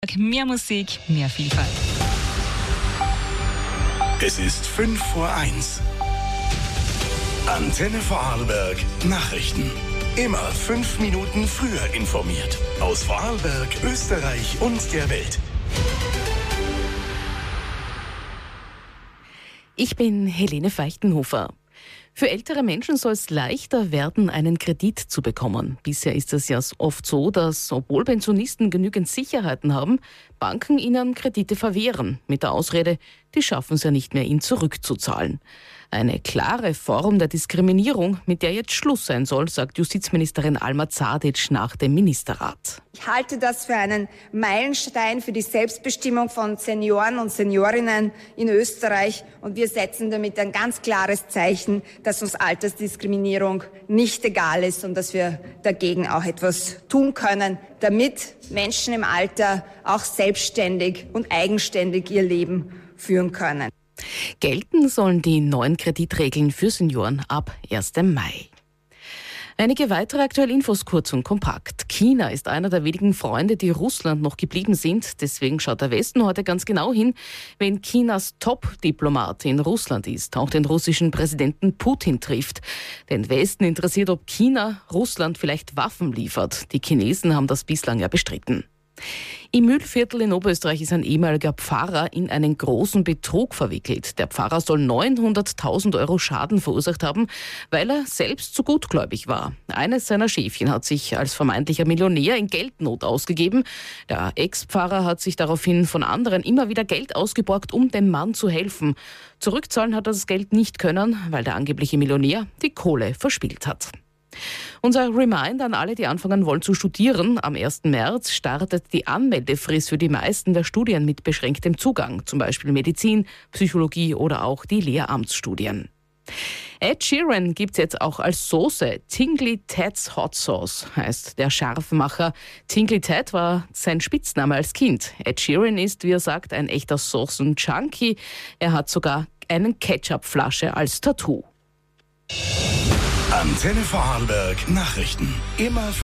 Mehr Musik, mehr Vielfalt. Es ist 5:05. Antenne Vorarlberg Nachrichten. Immer 5 Minuten früher informiert. Aus Vorarlberg, Österreich und der Welt. Ich bin Helene Feichtenhofer. Für ältere Menschen soll es leichter werden, einen Kredit zu bekommen. Bisher ist es ja oft so, dass, obwohl Pensionisten genügend Sicherheiten haben, Banken ihnen Kredite verwehren. Mit der Ausrede, die schaffen es ja nicht mehr, ihn zurückzuzahlen. Eine klare Form der Diskriminierung, mit der jetzt Schluss sein soll, sagt Justizministerin Alma Zadic nach dem Ministerrat. Ich halte das für einen Meilenstein für die Selbstbestimmung von Senioren und Seniorinnen in Österreich. Und wir setzen damit ein ganz klares Zeichen, dass uns Altersdiskriminierung nicht egal ist und dass wir dagegen auch etwas tun können, damit Menschen im Alter auch selbstständig und eigenständig ihr Leben führen können. Gelten sollen die neuen Kreditregeln für Senioren ab 1. Mai. Einige weitere aktuelle Infos kurz und kompakt. China ist einer der wenigen Freunde, die Russland noch geblieben sind. Deswegen schaut der Westen heute ganz genau hin, wen Chinas Top-Diplomat in Russland ist, auch den russischen Präsidenten Putin trifft. Den Westen interessiert, ob China Russland vielleicht Waffen liefert. Die Chinesen haben das bislang ja bestritten. Im Mühlviertel in Oberösterreich ist ein ehemaliger Pfarrer in einen großen Betrug verwickelt. Der Pfarrer soll 900.000 Euro Schaden verursacht haben, weil er selbst zu gutgläubig war. Eines seiner Schäfchen hat sich als vermeintlicher Millionär in Geldnot ausgegeben. Der Ex-Pfarrer hat sich daraufhin von anderen immer wieder Geld ausgeborgt, um dem Mann zu helfen. Zurückzahlen hat er das Geld nicht können, weil der angebliche Millionär die Kohle verspielt hat. Unser Reminder an alle, die anfangen wollen zu studieren. Am 1. März startet die Anmeldefrist für die meisten der Studien mit beschränktem Zugang, zum Beispiel Medizin, Psychologie oder auch die Lehramtsstudien. Ed Sheeran gibt's jetzt auch als Soße. Tingly Ted's Hot Sauce heißt der Scharfmacher. Tingly Ted war sein Spitzname als Kind. Ed Sheeran ist, wie er sagt, ein echter Soßen-Junkie. Er hat sogar eine Ketchupflasche als Tattoo. Antenne Vorarlberg Nachrichten. Immer